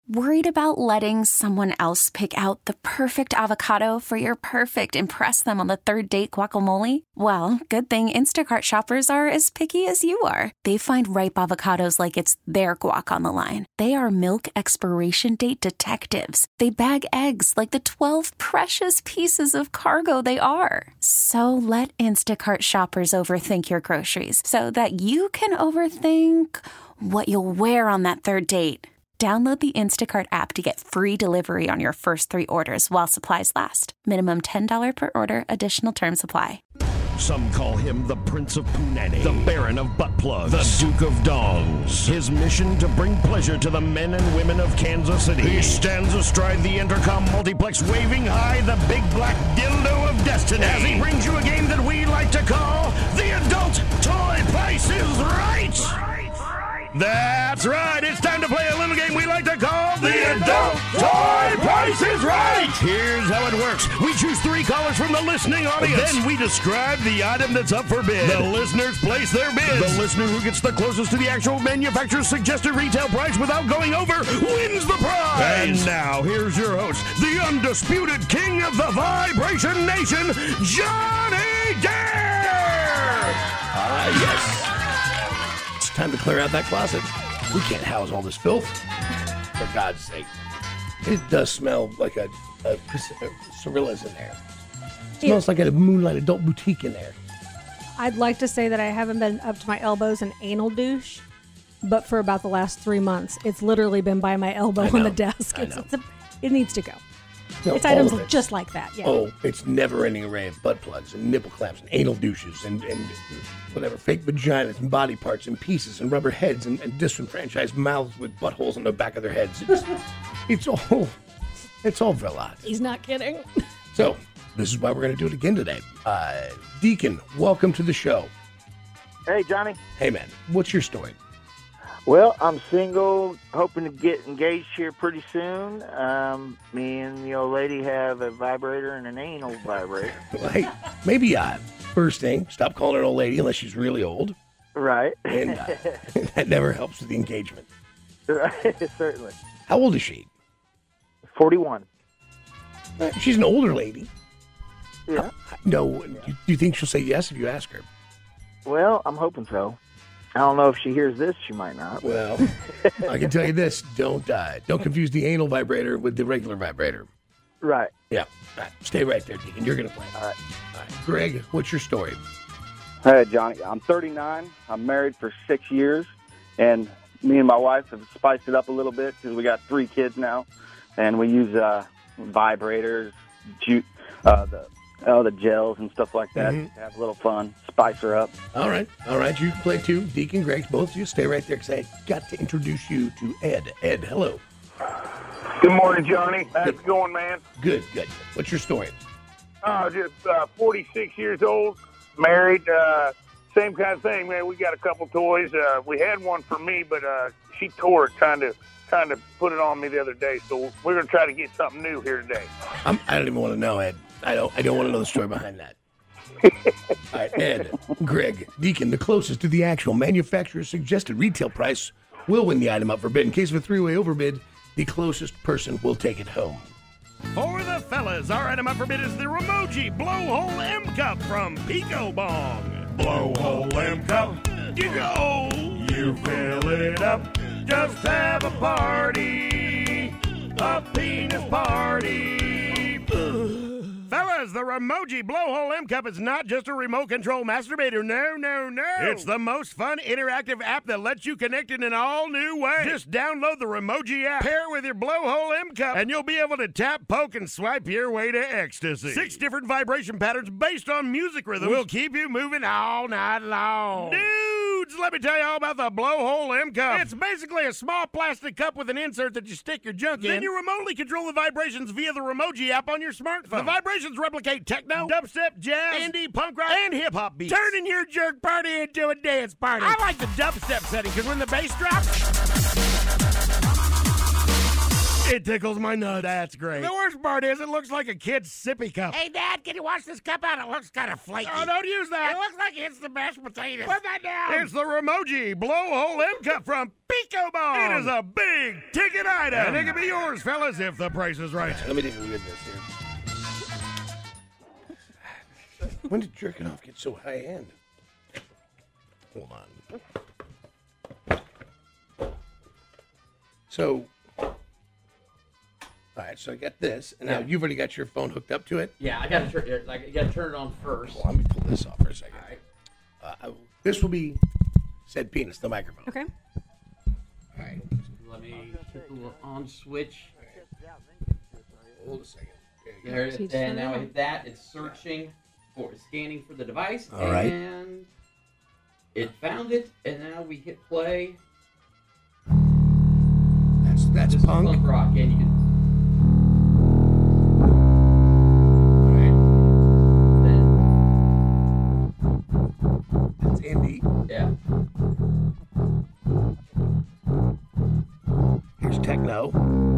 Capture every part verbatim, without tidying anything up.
Worried about letting someone else pick out the perfect avocado for your perfect impress them on the third date guacamole? Well, good thing Instacart shoppers are as picky as you are. They find ripe avocados like it's their guac on the line. They are milk expiration date detectives. They bag eggs like the twelve precious pieces of cargo they are. So let Instacart shoppers overthink your groceries so that you can overthink what you'll wear on that third date. Download the Instacart app to get free delivery on your first three orders while supplies last. Minimum ten dollars per order. Additional terms apply. Some call him the Prince of Punani, the Baron of Butt Plugs, the Duke of Dongs. His mission to bring pleasure to the men and women of Kansas City. He stands astride the Intercom multiplex, waving high the big black dildo of destiny, as he brings you a game that we like to call the Adult Toy Price is Right. That's right. It's time to play a little game we like to call the Adult Toy Price is Right. Here's how it works. We choose three callers from the listening audience. Then we describe the item that's up for bid. The listeners place their bids. The listener who gets the closest to the actual manufacturer's suggested retail price without going over wins the prize. And now, here's your host, the undisputed king of the Vibration Nation, Johnny Dare! Ah, uh, yes. Time to clear out that closet. We can't house all this filth. For God's sake. It does smell like a, a, a Cirilla's in there. It smells it, like a Moonlight Adult Boutique in there. I'd like to say that I haven't been up to my elbows in anal douche, but for about the last three months, it's literally been by my elbow on the desk. It's, it's a, it needs to go. No, it's items it. just like that, yeah. Oh, it's never-ending array of butt plugs and nipple clamps and anal douches and, and whatever, fake vaginas and body parts and pieces and rubber heads and, and disenfranchised mouths with buttholes in the back of their heads. It's, it's all, it's all Verlat. He's not kidding. So, this is why we're going to do it again today. Uh, Deacon, welcome to the show. Hey, Johnny. Hey, man. What's your story? Well, I'm single, hoping to get engaged here pretty soon. Um, me and the old lady have a vibrator and an anal vibrator. Well, hey, maybe uh, first thing, stop calling her an old lady unless she's really old. Right. And uh, that never helps with the engagement. Right, certainly. How old is she? forty-one. Uh, she's an older lady. Yeah. Uh, no, do you, do you think she'll say yes if you ask her? Well, I'm hoping so. I don't know if she hears this, she might not. Well, I can tell you this: don't uh, don't confuse the anal vibrator with the regular vibrator. Right. Yeah. Right. Stay right there, Deacon. You're gonna play. All right. All right. Greg, what's your story? Hey, Johnny. I'm thirty-nine. I'm married for six years, and me and my wife have spiced it up a little bit because we got three kids now, and we use uh, vibrators, ju- uh, the Oh, the gels and stuff like that. Mm-hmm. Have a little fun. Spice her up. All right. All right. You can play too. Deacon, Greg, both of you stay right there because I got to introduce you to Ed. Ed, hello. Good morning, Johnny. How's it going, man? Good, good. What's your story? Oh, just uh, forty-six years old, married. Uh, same kind of thing, man. We got a couple toys. Uh, we had one for me, but uh, she tore it, kind of kind of put it on me the other day. So we're going to try to get something new here today. I'm, I don't even want to know, Ed. I don't I don't want to know the story behind that. All right, Ed, Greg, Deacon, the closest to the actual manufacturer's suggested retail price will win the item up for bid. In case of a three-way overbid, the closest person will take it home. For the fellas, our item up for bid is the Ramoji Blowhole M Cup from Pico Bong. Blowhole M Cup, you go. You fill it up, just have a party, a penis party. Fellas, the Ramoji Blowhole M Cup is not just a remote control masturbator. No, no, no. It's the most fun interactive app that lets you connect in an all new way. Just download the Ramoji app, pair it with your Blowhole M Cup, and you'll be able to tap, poke, and swipe your way to ecstasy. Six different vibration patterns based on music rhythms will keep you moving all night long. Dudes, let me tell you all about the Blowhole M Cup. It's basically a small plastic cup with an insert that you stick your junk in. Then you remotely control the vibrations via the Ramoji app on your smartphone. The vibrations replicate techno, dubstep, jazz, indie, punk rock, and hip-hop beats, turning your jerk party into a dance party. I like the dubstep setting because when the bass drops, It tickles my nut. That's great. The worst part is it looks like a kid's sippy cup. Hey, Dad, can you wash this cup out? It looks kind of flaky. Oh, don't use that. It looks like it's the mashed potatoes. Put that down. It's the Ramoji Blowhole M Cup from Pico Bong. It is a big ticket item. And it can be yours, fellas, if the price is right. Let me take a look at this here. When did jerking off get so high end? Hold on. So, all right, so I got this, and now Yeah. you've already got your phone hooked up to it. Yeah, I gotta turn. Like, you gotta turn it on first. Well, let me pull this off for a second. All right. Uh, I will- this will be said penis, the microphone. Okay. All right. Let me hit the little on switch. Hold a second. There it is. Teach And now I them. hit that. It's searching for scanning for the device. All right. And it found it. And now we hit play. That's that's This is punk. punk rock, and you can. All right. Then, That's indie. yeah. Here's techno.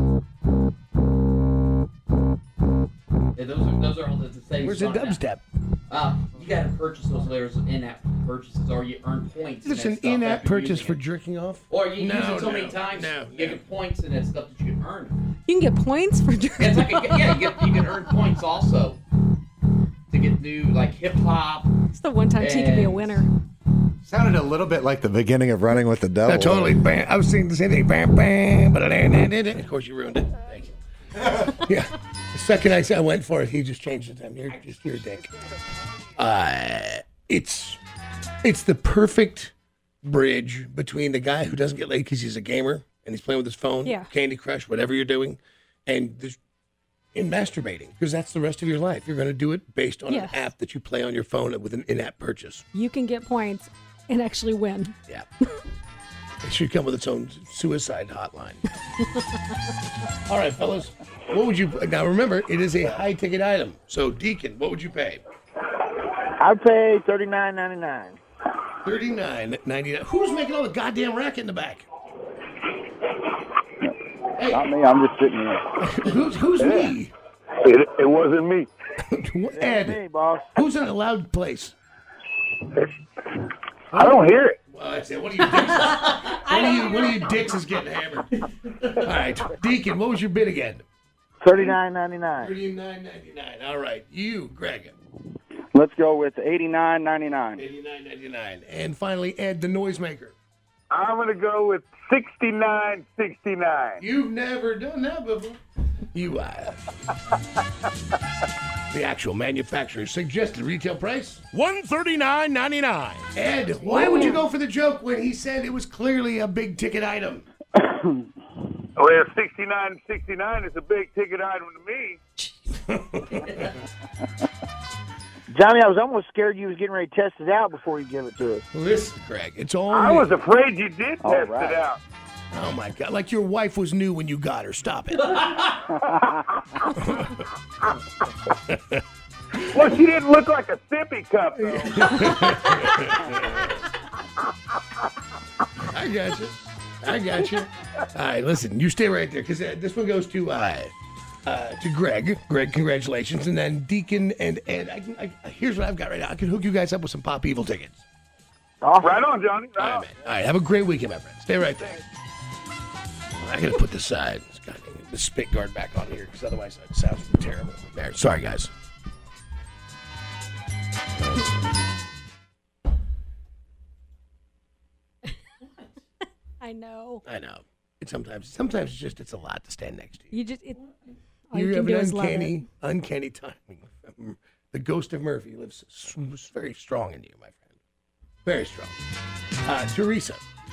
Yeah, those are those are all the same. Where's the song now. dubstep? Uh, you gotta purchase those layers of in-app purchases, or you earn points. in It's that an stuff in-app after purchase using for it. jerking off. Or you No, use it so no, many times, no, you no. get points in that stuff that you can earn. You can get points for jerking. It's like a, yeah, you, get, you can earn points also to get new like hip hop. It's the one time T can be a And- winner. Sounded a little bit like the beginning of Running with the Devil. No, totally. Bam. I was thinking the same thing. Bam, bam. But of course, you ruined it. Thank you. Yeah. The second I said I went for it, he just changed the time. You're just your dick. Uh, it's it's the perfect bridge between the guy who doesn't get laid because he's a gamer and he's playing with his phone, Yeah. Candy Crush, whatever you're doing, and there's, in masturbating, because that's the rest of your life. You're going to do it based on Yes. an app that you play on your phone with an in-app purchase. You can get points and actually win. Yeah. It should come with its own suicide hotline. All right, fellas. What would you now remember? It is a high ticket item. So, Deacon, what would you pay? I'd pay thirty-nine ninety-nine. Thirty-nine ninety-nine. Who's making all the goddamn racket in the back? Hey, Not me. I'm just sitting here. who's who's me? It, it wasn't me. Ed. Hey, boss. Who's in a loud place? I don't hear it. Well, that's it. One of you dicks. one of you, one of you dicks is getting hammered. All right, Deacon. What was your bid again? thirty-nine ninety-nine. Thirty-nine ninety-nine. All right, you, Greg. Let's go with eighty-nine ninety-nine. Eighty-nine ninety-nine. And finally, Ed, the noisemaker. I'm going to go with sixty-nine sixty-nine. You've never done that before. You have. The actual manufacturer's suggested retail price. one thirty-nine ninety-nine. Ed, why would you go for the joke when he said it was clearly a big ticket item? Well, sixty-nine sixty-nine is a big ticket item to me. Johnny, I was almost scared you was getting ready to test it out before you give it to us. Listen, Greg, it's all I me. was afraid you did All test right. it out. Oh, my God. Like your wife was new when you got her. Stop it. Well, she didn't look like a sippy cup, though. I got you. I got you. All right, listen, you stay right there because uh, this one goes to uh, uh, to Greg. Greg, congratulations. And then Deacon and Ed. I can, I, here's what I've got right now. I can hook you guys up with some Pop Evil tickets. Right on, Johnny. All Right right, on. man. All right, have a great weekend, my friend. Stay right there. I got to put this side, this goddamn- the spit guard back on here because otherwise it sounds terrible. There. Sorry, guys. I know. I know. It sometimes, sometimes it's just it's a lot to stand next to you. You just it, all you, You can have do an is love it. uncanny, uncanny timing. The ghost of Murphy lives s- s- very strong in you, my friend. Very strong. Uh, Teresa.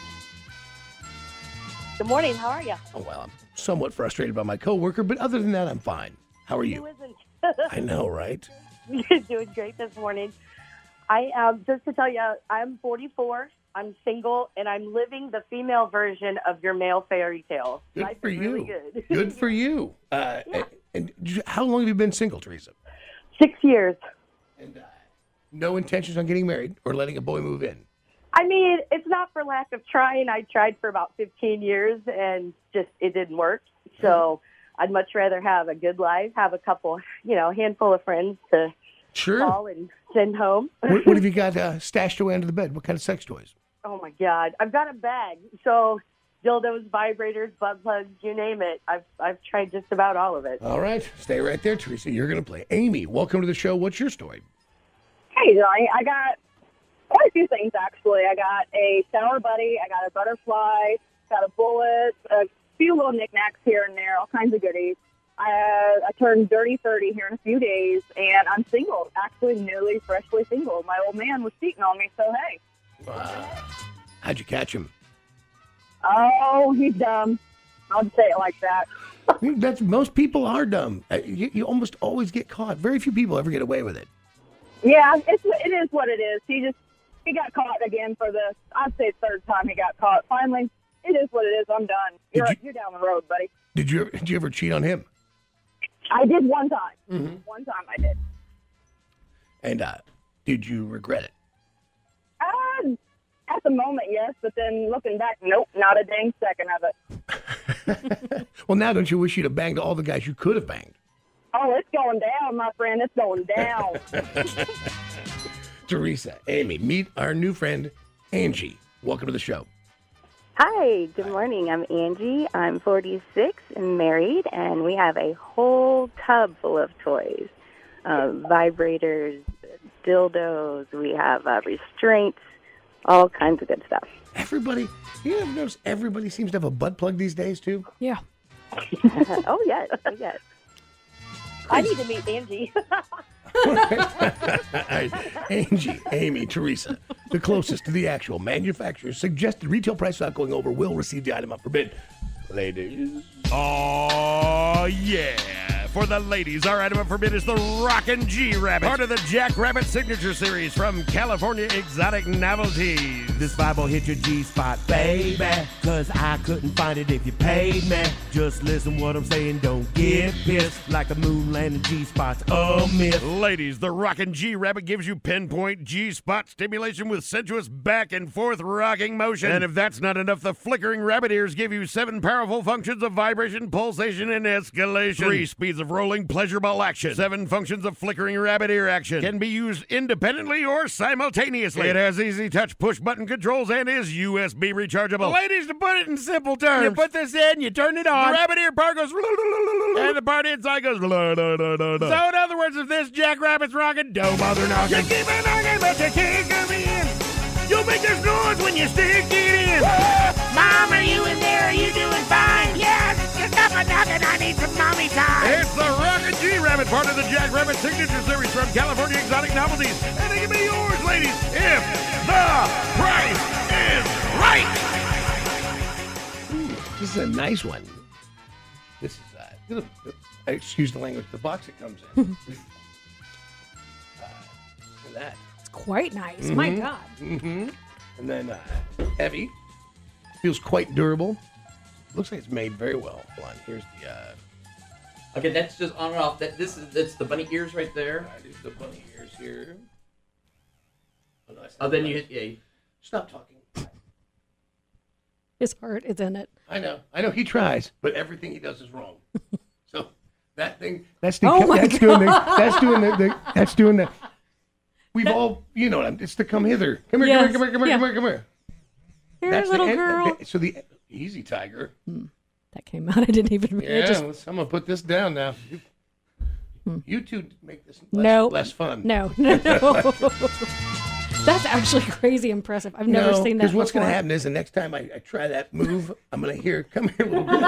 Good morning. How are you? Oh, well, I'm somewhat frustrated by my coworker, but other than that, I'm fine. How are Who you? isn't? I know, right? You're doing great this morning. I um, just to tell you, I'm forty-four. I'm single, and I'm living the female version of your male fairy tale. Good Life for is you. really good. Good for you. Uh, Yeah. And, and how long have you been single, Teresa? Six years. And uh, no intentions on getting married or letting a boy move in? I mean, it's not for lack of trying. I tried for about fifteen years, and just it didn't work. So I'd much rather have a good life, have a couple, you know, handful of friends to sure. call and send home. what, what have you got uh, stashed away under the bed? What kind of sex toys? Oh, my God. I've got a bag. So dildos, vibrators, butt plugs, you name it. I've I've tried just about all of it. All right. Stay right there, Teresa. You're going to play. Amy, welcome to the show. What's your story? Hey, Johnny. I got quite a few things, actually. I got a shower buddy. I got a butterfly. Got a bullet. A few little knickknacks here and there. All kinds of goodies. I, uh, I turned dirty thirty here in a few days, and I'm single. Actually, newly, freshly single. My old man was cheating on me, so hey. Wow. How'd you catch him? Oh, he's dumb. I'll just say it like that. That's most people are dumb. You, you almost always get caught. Very few people ever get away with it. Yeah, it's it is what it is. He just he got caught again for the I'd say third time he got caught. Finally, it is what it is. I'm done. You're you, you're down the road, buddy. Did you did you ever cheat on him? I did one time. Mm-hmm. One time I did. And uh, did you regret it? Uh, at the moment, yes, but then looking back, nope, not a dang second of it. Well, now don't you wish you'd have banged all the guys you could have banged? Oh, it's going down, my friend. It's going down. Teresa, Amy, meet our new friend, Angie. Welcome to the show. Hi, good morning. I'm Angie. I'm forty-six and married, and we have a whole tub full of toys, uh, vibrators, dildos. We have uh, restraints, all kinds of good stuff. Everybody, you ever notice everybody seems to have a butt plug these days, too? Yeah. oh, yes. Oh, yes. I need to meet Angie. Angie, Amy, Teresa, the closest to the actual manufacturer's suggested retail price without going over will receive the item up for bid. Ladies. Oh, yeah. For the ladies, our item up for bid is the Rockin' G-Rabbit, part of the Jack Rabbit Signature Series from California Exotic Novelties. This vibe will hit your G-spot, baby, cause I couldn't find it if you paid me. Just listen what I'm saying, don't get pissed, like the moon landing G-spot's a myth. Ladies, the Rockin' G-Rabbit gives you pinpoint G-spot stimulation with sensuous back and forth rocking motion. And if that's not enough, the flickering rabbit ears give you seven powerful functions of vibration, pulsation, and escalation. Three speeds of rolling pleasure ball action. Seven functions of flickering rabbit ear action. Can be used independently or simultaneously. It has easy touch push button controls and is U S B rechargeable. Ladies, to put it in simple terms, you put this in, you turn it on. The rabbit ear part goes, and the part inside goes. So in other words, if this jackrabbit's rocking, don't bother knocking. You keep on knocking, but you can't come in. You'll make this noise when you stick it in. Mom, are you in there? Are you doing fine? Yes, just stop a knocking. I need some mommy time. It's the Rockin' G-Rabbit, part of the Jack Rabbit Signature Series from California Exotic Novelties. And it can be yours, ladies, if the price is right. Ooh, this is a nice one. This is, uh, excuse the language, the box it comes in. uh, look at that. It's quite nice. Mm-hmm. My God. Mm-hmm. And then uh, heavy. Feels quite durable. Looks like it's made very well. Hold on. Here's the. Uh... Okay, that's just on and off. That this is that's the bunny ears right there. Right, there's the bunny ears here. Oh, no, oh then you hit. Yeah. Stop talking. His heart is in it. I know. I know. He tries, but everything he does is wrong. So that thing. That's the. Oh my that's God. doing the. That's doing the. the that's doing the. We've all, you know, it's to come hither. Come here, Yes. come here, come here, Yeah. come here, come here, come here. Here, That's little the, girl. So the easy tiger. Hmm. That came out. I didn't even. Yeah, it just, let's, I'm gonna put this down now. You, Hmm. you two make this less, no, less fun. No, no, no. That's actually crazy impressive. I've never no, seen that. Because what's before. gonna happen is the next time I, I try that move, I'm gonna hear, "Come here, little girl."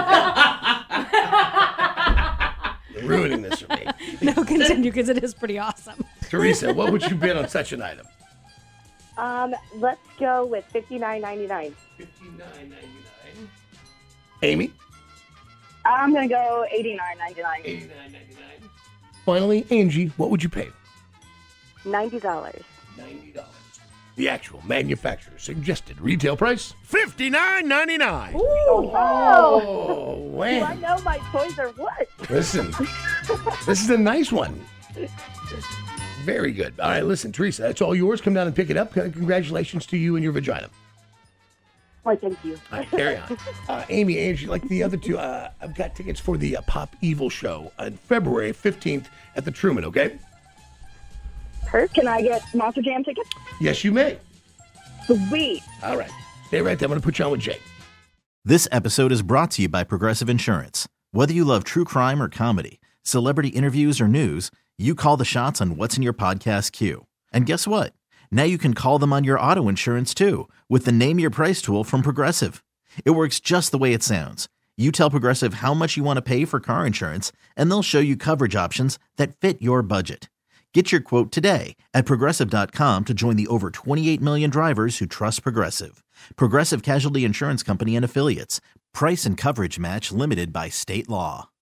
You're ruining this for me. No, continue because it is pretty awesome. Teresa, what would you bid on such an item? Um, let's go with fifty-nine ninety-nine. fifty-nine ninety-nine. Amy? I'm going to go eighty-nine ninety-nine. eighty-nine ninety-nine. Finally, Angie, what would you pay? ninety dollars. ninety dollars. The actual manufacturer's suggested retail price? fifty-nine ninety-nine. Oh, Oh, Do I man. know my toys are what? Listen, this is a nice one. Very good. All right, listen, Teresa, that's all yours. Come down and pick it up. Congratulations to you and your vagina. Why, thank you. All right, carry on. Uh, Amy, Angie, like the other two, uh, I've got tickets for the uh, Pop Evil show on February fifteenth at the Truman, okay? Kurt, can I get Monster Jam tickets? Yes, you may. Sweet. All right. Stay right there. I'm going to put you on with Jake. This episode is brought to you by Progressive Insurance. Whether you love true crime or comedy, celebrity interviews or news, you call the shots on what's in your podcast queue. And guess what? Now you can call them on your auto insurance too with the Name Your Price tool from Progressive. It works just the way it sounds. You tell Progressive how much you want to pay for car insurance, and they'll show you coverage options that fit your budget. Get your quote today at Progressive dot com to join the over twenty-eight million drivers who trust Progressive. Progressive Casualty Insurance Company and Affiliates. Price and coverage match limited by state law.